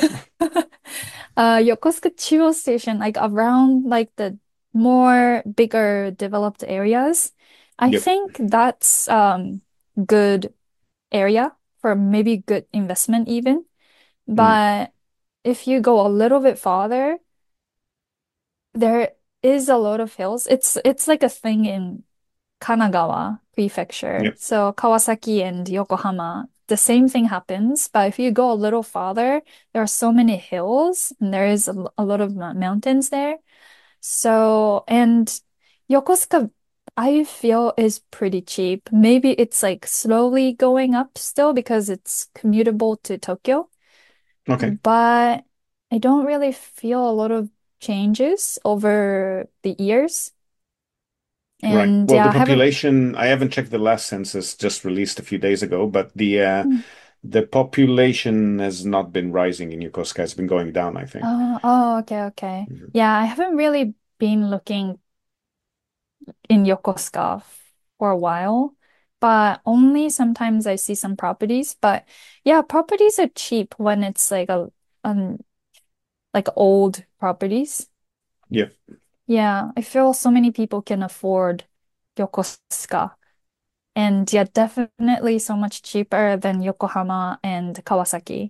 Yokosuka Chuo Station, like around like the more bigger developed areas. I Yep. think that's good area for maybe good investment even. Mm, But if you go a little bit farther, there is a lot of hills. It's like a thing in Kanagawa Prefecture. yep. So Kawasaki and Yokohama, the same thing happens. But if you go a little farther, there are so many hills and there is a lot of mountains there. So, and Yokosuka, I feel is pretty cheap. Maybe it's like slowly going up still because it's commutable to Tokyo, Okay. but I don't really feel a lot of changes over the years. Right. And Well, yeah, the I haven't. population, I haven't checked the last census just released a few days ago, but Hmm. the population has not been rising in Yokosuka. It's been going down, I think. Oh, okay, okay. Mhm. Yeah, I haven't really been looking in Yokosuka for a while, but only sometimes I see some properties. But yeah, properties are cheap when it's um like old properties. Yeah. Yeah, I feel so many people can afford Yokosuka. And yeah, definitely so much cheaper than Yokohama and Kawasaki.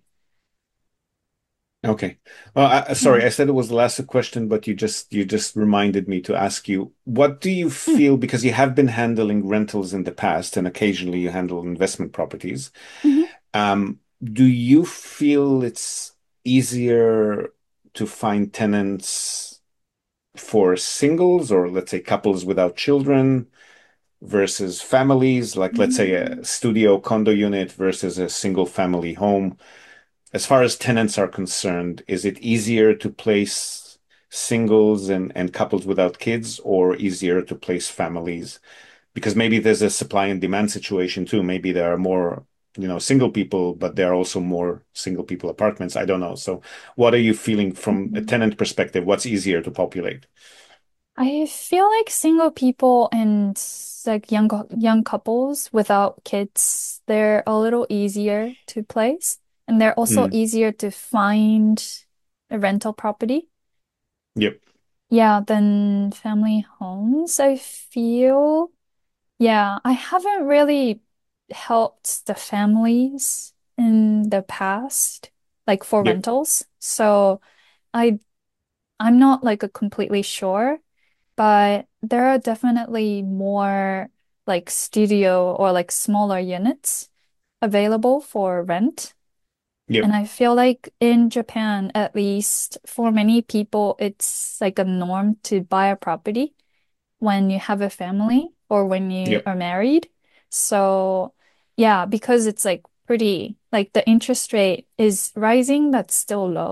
Okay. Well, Yeah. sorry, I said it was the last question, but you just reminded me to ask you, what do you Mm. feel because you have been handling rentals in the past and occasionally you handle investment properties. Mhm. Do you feel it's easier to find tenants for singles or let's say couples without children versus families, like let's say a Mm. studio condo unit versus a single family home? As far as tenants are concerned, is it easier to place singles and couples without kids or easier to place families? Because maybe there's a supply and demand situation too. Maybe there are more, single people, but there are also more single people apartments. I don't know. So what are you feeling from a Mm. tenant perspective? What's easier to populate? I feel like single people and like young couples without kids, they're a little easier to place, and they're also Mm, easier to find a rental property. yep. Yeah, than family homes. I feel, yeah, I haven't really helped the families in the past, like for Yep. rentals. So I I'm not like a completely sure. But there are definitely more like studio or like smaller units available for rent. Yep. And I feel like in Japan, at least for many people, it's like a norm to buy a property when you have a family or when you Yep. are married. So yeah, because it's like pretty, like the interest rate is rising, that's still low.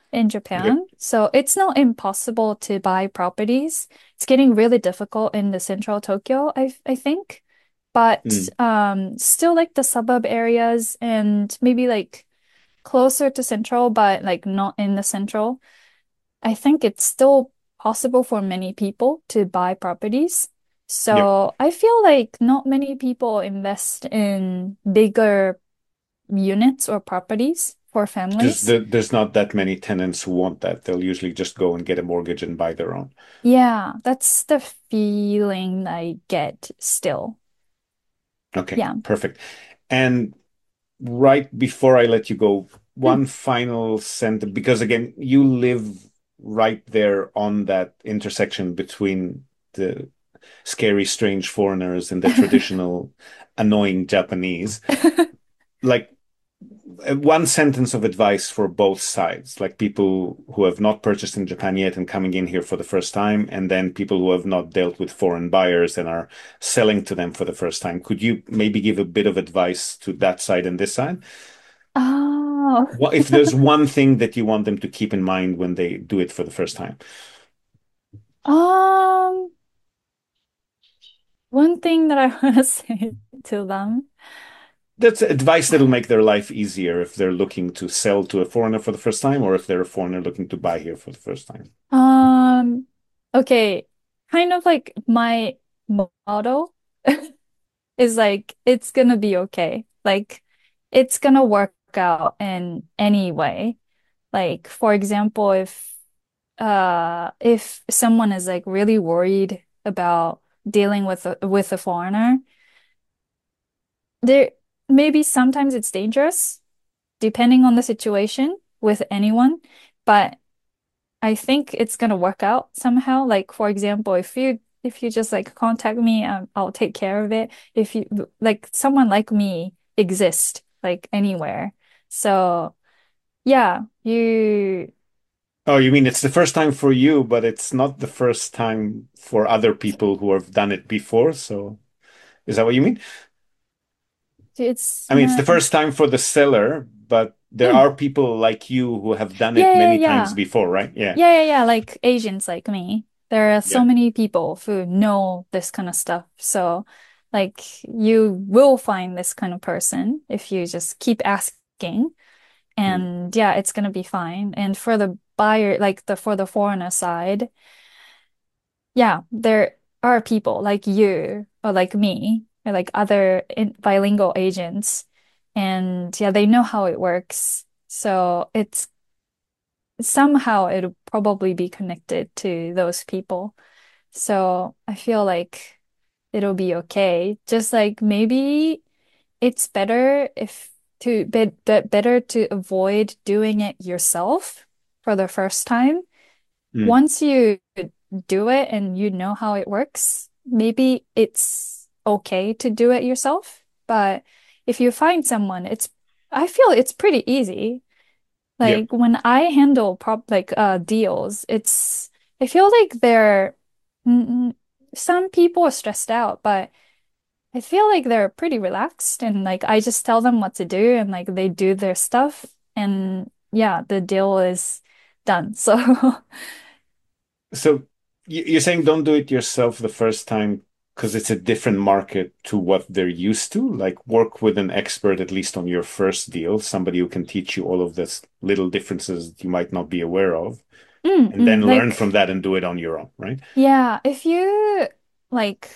in Okay. Japan. So it's not impossible to buy properties. It's getting really difficult in the central Tokyo, I think. But Mm. still like the suburb areas and maybe like closer to central, but like not in the central. I think it's still possible for many people to buy properties. Yep. So I feel like not many people invest in bigger units or properties for Because families. there's not that many tenants who want that. They'll usually just go and get a mortgage and buy their own. Yeah, that's the feeling I get still. Okay, Yeah. perfect. And right before I let you go, Mm. one final sentence, because again, you live right there on that intersection between the scary, strange foreigners and the traditional, annoying Japanese. Like, one sentence of advice for both sides, like people who have not purchased in Japan yet and coming in here for the first time, and then people who have not dealt with foreign buyers and are selling to them for the first time. Could you maybe give a bit of advice to that side and this side? Oh, What if there's one thing that you want them to keep in mind when they do it for the first time? um, one thing that I want to say to them. That's advice that'll make their life easier if they're looking to sell to a foreigner for the first time, or if they're a foreigner looking to buy here for the first time. Um, okay, kind of like my motto is like it's gonna be okay. Like it's gonna work out in any way. Like for example, if someone is like really worried about dealing with a foreigner, there maybe sometimes it's dangerous depending on the situation with anyone, but I think it's gonna work out somehow. Like for example, if you just like contact me, I'll take care of it. If you like someone like me exist like anywhere. So yeah, you Oh, you mean it's the first time for you, but it's not the first time for other people who have done it before. So is that what you mean? it's I mean, it's the not first time for the seller, but there mm, are people like you who have done it yeah, yeah, many times yeah. before, right? Yeah. Yeah, yeah, yeah, like Asians like me. There are so Yeah. many people who know this kind of stuff. So, like, you will find this kind of person if you just keep asking. Mm. And yeah, it's gonna be fine. And for the buyer, like the for the foreigner side, yeah, there are people like you or like me or like other bilingual agents. And yeah, they know how it works. So it's somehow it'll probably be connected to those people. So I feel like it'll be okay. Just like maybe it's better if to better to avoid doing it yourself for the first time. Mm. Once you do it and you know how it works, maybe it's okay to do it yourself. But if you find someone, I feel it's pretty easy. Yep. Like when I handle deals, I feel like mm, mm, some people are stressed out, but I feel like they're pretty relaxed and like I just tell them what to do and like they do their stuff and yeah, the deal is done. So So you're saying don't do it yourself the first time because it's a different market to what they're used to. Like work with an expert at least on your first deal, somebody who can teach you all of this little differences that you might not be aware of, and then learn from like that and do it on your own, right? yeah, like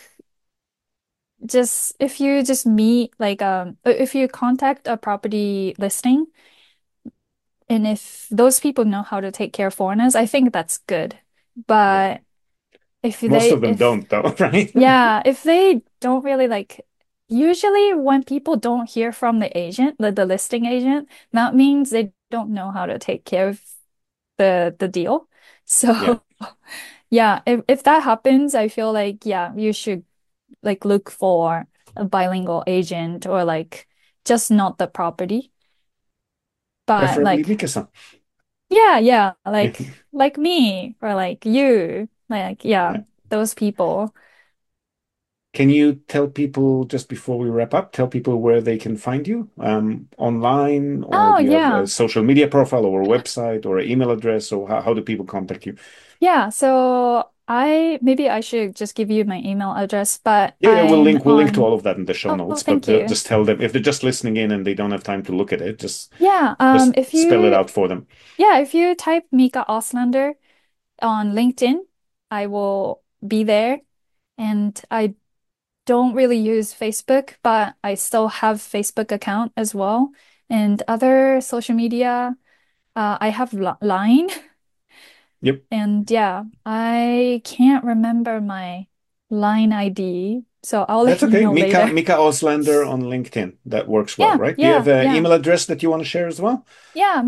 if you just meet if you contact a property listing and if those people know how to take care of foreigners, I think that's good. Yeah. But if Most they of them if don't though, right? yeah, if they don't really like usually when people don't hear from the agent, the listing agent, that means they don't know how to take care of the deal. Yeah. So yeah, if that happens, I feel like yeah, you should like look for a bilingual agent or like just not the property. But Preferably like Mika-san. yeah, yeah, Yeah. like me or like you, like yeah, Yeah. those people. Can you tell people, just before we wrap up, tell people where they can find you online, or Oh, do you have a yeah. social media profile or a website or an email address, or how do people contact you? Yeah, so maybe I should just give you my email address, but Yeah, yeah, I'm we'll link to on. all of that in the show Oh, notes, but thank you. just tell them if they're just listening in and they don't have time to look at it, Yeah, just spell it out for them. if you type Mika Oslander on LinkedIn, I will be there. And I don't really use Facebook, but I still have Facebook account as well. And other social media, I have Line. Yep. And yeah, I can't remember my Line ID, so I'll That's let you okay. know later. Mika Oslander on LinkedIn. That works well, Yeah, right? Do you yeah, have an yeah. email address that you want to share as well? Yeah,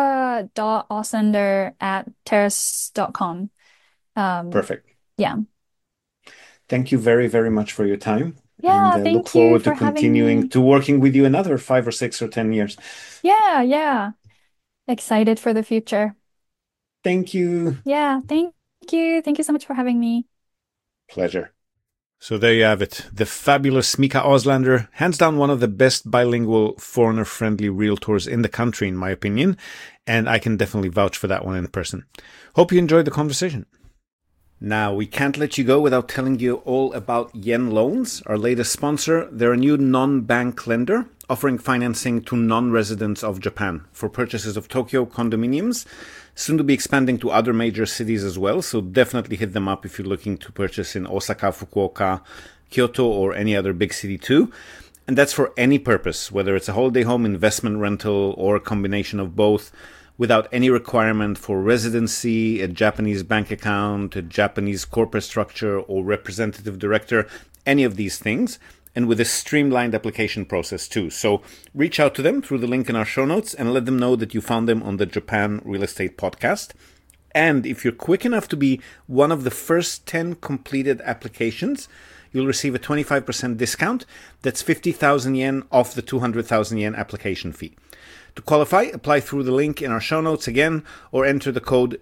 Mika.Oslander@terrace.com. Um, Perfect. yeah. Thank you very, very much for your time, and Yeah, look thank you forward to for having continuing me. to working with you another 5 or 6 or 10 years. Yeah, yeah. Excited for the future. Thank you. Yeah, thank you. Thank you so much for having me. Pleasure. So there you have it. The fabulous Mika Oslander, hands down one of the best bilingual foreigner-friendly realtors in the country, in my opinion, and I can definitely vouch for that one in person. Hope you enjoyed the conversation. Now, we can't let you go without telling you all about Yen Loans, our latest sponsor. They're a new non-bank lender offering financing to non-residents of Japan for purchases of Tokyo condominiums, soon to be expanding to other major cities as well. So definitely hit them up if you're looking to purchase in Osaka, Fukuoka, Kyoto, or any other big city too. And that's for any purpose, whether it's a holiday home, investment rental, or a combination of both, without any requirement for residency, a Japanese bank account, a Japanese corporate structure, or representative director, any of these things, and with a streamlined application process too. So reach out to them through the link in our show notes and let them know that you found them on the Japan Real Estate Podcast. And if you're quick enough to be one of the first 10 completed applications, you'll receive a 25% discount. That's 50,000 yen off the 200,000 yen application fee. To qualify, apply through the link in our show notes again, or enter the code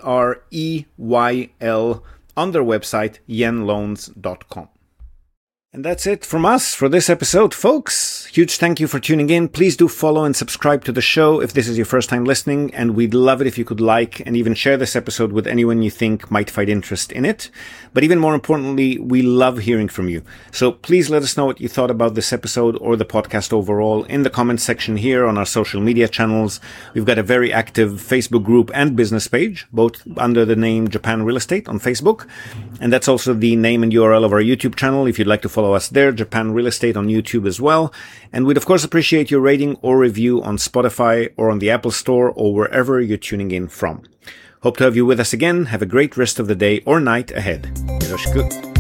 JREYL on their website, yenloans.com. And that's it from us for this episode, folks. Huge thank you for tuning in. Please do follow and subscribe to the show if this is your first time listening, and we'd love it if you could like and even share this episode with anyone you think might find interest in it. But even more importantly, we love hearing from you. So please let us know what you thought about this episode or the podcast overall in the comments section here on our social media channels. We've got a very active Facebook group and business page, both under the name Japan Real Estate on Facebook. And that's also the name and URL of our YouTube channel if you'd like to follow us there, Japan Real Estate on YouTube as well. And we'd of course appreciate your rating or review on Spotify or on the Apple Store or wherever you're tuning in from. Hope to have you with us again. Have a great rest of the day or night ahead. Yoroshiku.